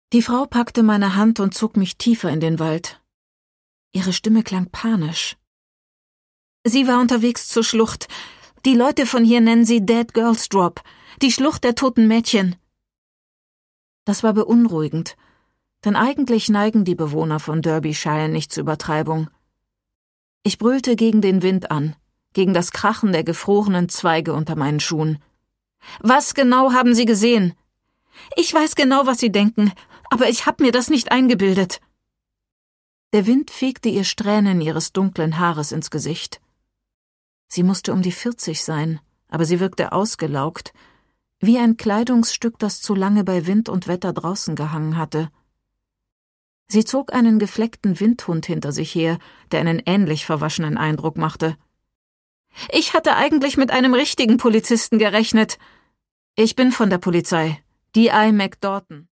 Die Frau packte meine Hand und zog mich tiefer in den Wald. Ihre Stimme klang panisch. Sie war unterwegs zur Schlucht. Die Leute von hier nennen sie Dead Girls Drop, die Schlucht der toten Mädchen. Das war beunruhigend, denn eigentlich neigen die Bewohner von Derbyshire nicht zur Übertreibung. Ich brüllte gegen den Wind an, gegen das Krachen der gefrorenen Zweige unter meinen Schuhen. »Was genau haben Sie gesehen?« »Ich weiß genau, was Sie denken, aber ich hab mir das nicht eingebildet.« Der Wind fegte ihr Strähnen ihres dunklen Haares ins Gesicht. Sie musste um die 40 sein, aber sie wirkte ausgelaugt, wie ein Kleidungsstück, das zu lange bei Wind und Wetter draußen gehangen hatte. Sie zog einen gefleckten Windhund hinter sich her, der einen ähnlich verwaschenen Eindruck machte. »Ich hatte eigentlich mit einem richtigen Polizisten gerechnet. Ich bin von der Polizei, D.I. McDorton.«